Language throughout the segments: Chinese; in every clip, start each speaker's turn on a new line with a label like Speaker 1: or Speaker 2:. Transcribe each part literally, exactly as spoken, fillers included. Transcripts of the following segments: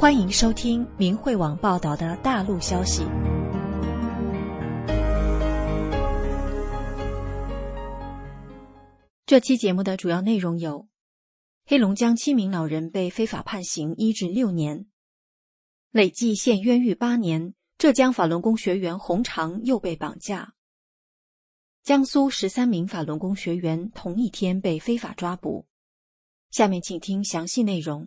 Speaker 1: 欢迎收听明慧网报道的大陆消息。这期节目的主要内容有：黑龙江七名老人被非法判刑一至六年，累计现冤狱八年；浙江法轮功学员洪长又被绑架；江苏十三名法轮功学员同一天被非法抓捕。下面请听详细内容。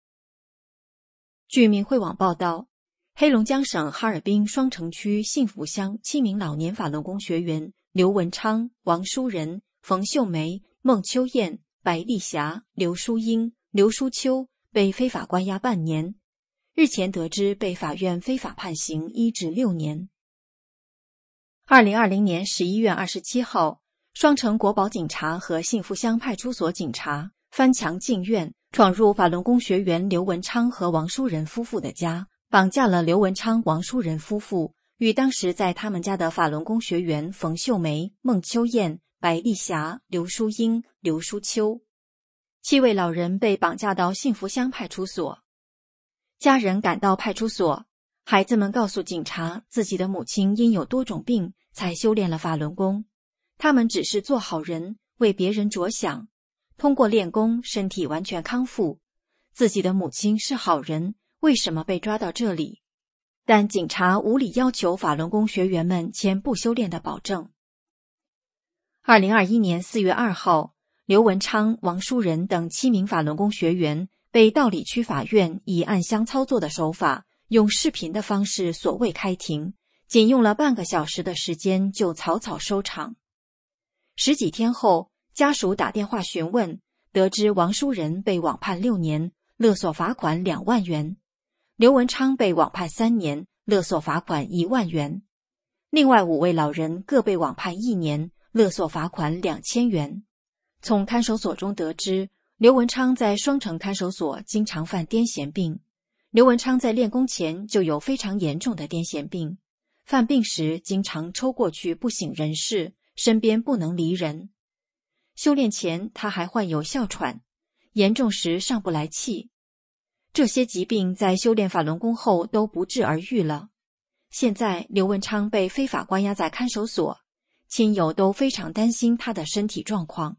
Speaker 1: 据明慧网报道，黑龙江省哈尔滨双城区幸福乡七名老年法轮功学员刘文昌、王淑仁、冯秀梅、孟秋燕、白丽霞、刘淑英、刘淑秋被非法关押半年，日前得知被法院非法判刑一至六年。二零二零年十一月二十七号，双城国保警察和幸福乡派出所警察翻墙进院，闯入法轮功学员刘文昌和王淑仁夫妇的家，绑架了刘文昌、王淑仁夫妇与当时在他们家的法轮功学员冯秀梅、孟秋燕、白丽霞、刘淑英、刘淑秋。七位老人被绑架到幸福乡派出所。家人赶到派出所，孩子们告诉警察，自己的母亲因有多种病才修炼了法轮功，他们只是做好人，为别人着想，通过练功身体完全康复。自己的母亲是好人，为什么被抓到这里？但警察无理要求法轮功学员们签不修炼的保证。二零二一年四月二号，刘文昌、王淑仁等七名法轮功学员被道里区法院以暗箱操作的手法，用视频的方式所谓开庭，仅用了半个小时的时间就草草收场。十几天后，家属打电话询问，得知王淑仁被网判六年，勒索罚款两万元；刘文昌被网判三年，勒索罚款一万元。另外五位老人各被网判一年，勒索罚款两千元。从看守所中得知，刘文昌在双城看守所经常犯癫痫病。刘文昌在练功前就有非常严重的癫痫病，犯病时经常抽过去不省人事，身边不能离人。修炼前他还患有哮喘，严重时上不来气。这些疾病在修炼法轮功后都不治而愈了。现在刘文昌被非法关押在看守所，亲友都非常担心他的身体状况。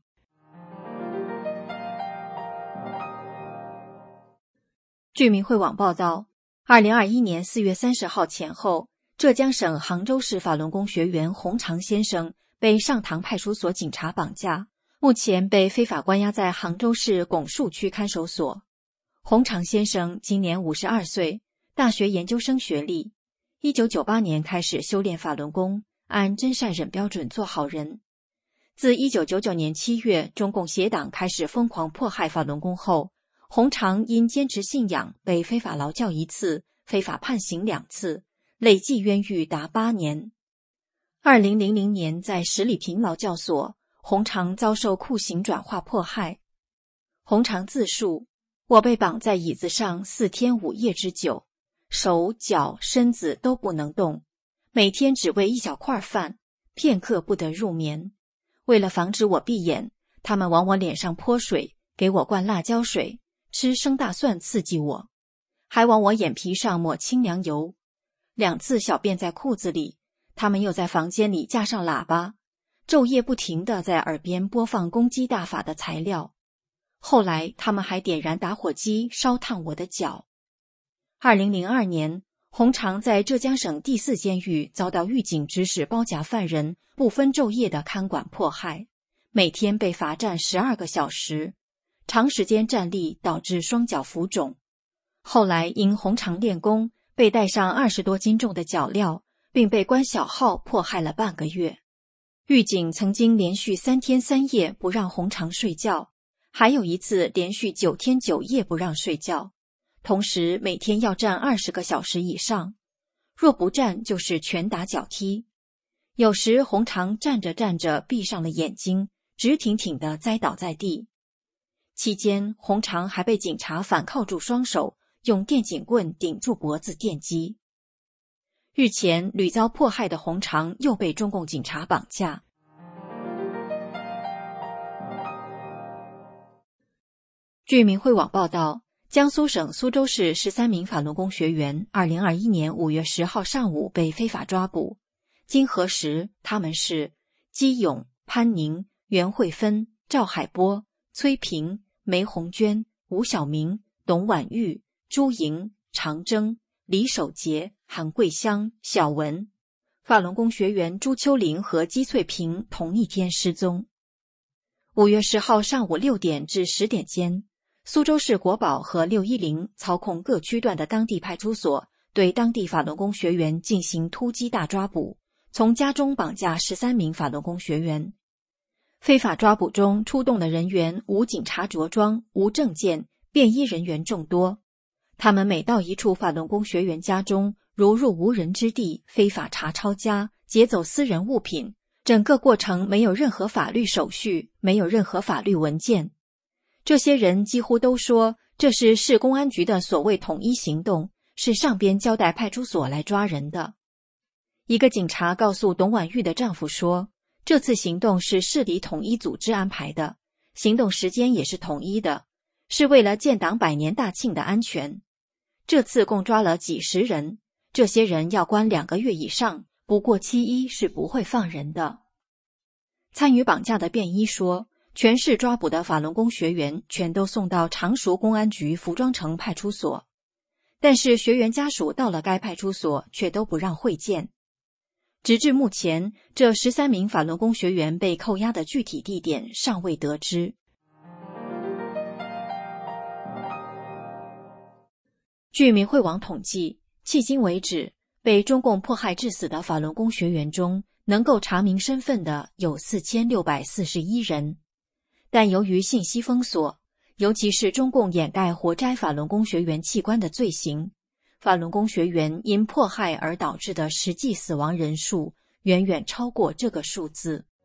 Speaker 1: 据明慧网报道，二零二一年四月三十号前后，浙江省杭州市法轮功学员洪长先生被上塘派出所警察绑架，目前被非法关押在杭州市拱墅区看守所。洪长先生今年五十二岁，大学研究生学历，一九九八年开始修炼法轮功，按真善忍标准做好人。自一九九九年七月中共协党开始疯狂迫害法轮功后，洪长因坚持信仰被非法劳教一次，非法判刑两次，累计冤狱达八年。二零零零年在十里坪劳教所，洪长遭受酷刑转化迫害。洪长自述，我被绑在椅子上四天五夜之久，手脚身子都不能动，每天只喂一小块饭，片刻不得入眠。为了防止我闭眼，他们往我脸上泼水，给我灌辣椒水，吃生大蒜刺激我，还往我眼皮上抹清凉油。两次小便在裤子里，他们又在房间里架上喇叭，昼夜不停地在耳边播放攻击大法的材料。后来他们还点燃打火机烧烫我的脚。二零零二年，洪长在浙江省第四监狱遭到狱警指使包夹犯人，不分昼夜的看管迫害，每天被罚站十二个小时，长时间站立导致双脚浮肿。后来因洪长练功，被带上二十多斤重的脚镣，并被关小号迫害了半个月。狱警曾经连续三天三夜不让洪长睡觉，还有一次连续九天九夜不让睡觉，同时每天要站二十个小时以上，若不站就是拳打脚踢。有时洪长站着站着闭上了眼睛，直挺挺地栽倒在地。期间洪长还被警察反铐住双手，用电警棍顶住脖子电击。日前屡遭迫害的洪长又被中共警察绑架。据明慧网报道， 江苏省苏州市十三名法轮功学员二零二一年五月十号上午被非法抓捕，经核实，他们是姬勇、潘宁、袁慧芬、赵海波、崔平、梅红娟、吴晓明、董婉玉、朱莹、常征、李守杰、韩桂香、小文。法轮功学员朱秋玲和姬翠萍同一天失踪。五月十号上午六点至十点间，苏州市国保和六一零操控各区段的当地派出所对当地法轮功学员进行突击大抓捕，从家中绑架十三名法轮功学员。非法抓捕中出动的人员无警察着装、无证件，便衣人员众多。他们每到一处法轮功学员家中，如入无人之地，非法查抄家，劫走私人物品，整个过程没有任何法律手续，没有任何法律文件。这些人几乎都说这是市公安局的所谓统一行动，是上边交代派出所来抓人的。一个警察告诉董婉玉的丈夫说，这次行动是市里统一组织安排的，行动时间也是统一的，是为了建党百年大庆的安全。这次共抓了几十人，这些人要关两个月以上，不过期一是不会放人的。参与绑架的便衣说，全市抓捕的法轮功学员全都送到常熟公安局服装城派出所，但是学员家属到了该派出所却都不让会见。直至目前，这十三名法轮功学员被扣押的具体地点尚未得知。据明慧网统计，迄今为止，被中共迫害致死的法轮功学员中，能够查明身份的有四千六百四十一人。但由于信息封锁，尤其是中共掩盖活摘法轮功学员器官的罪行，法轮功学员因迫害而导致的实际死亡人数远远超过这个数字。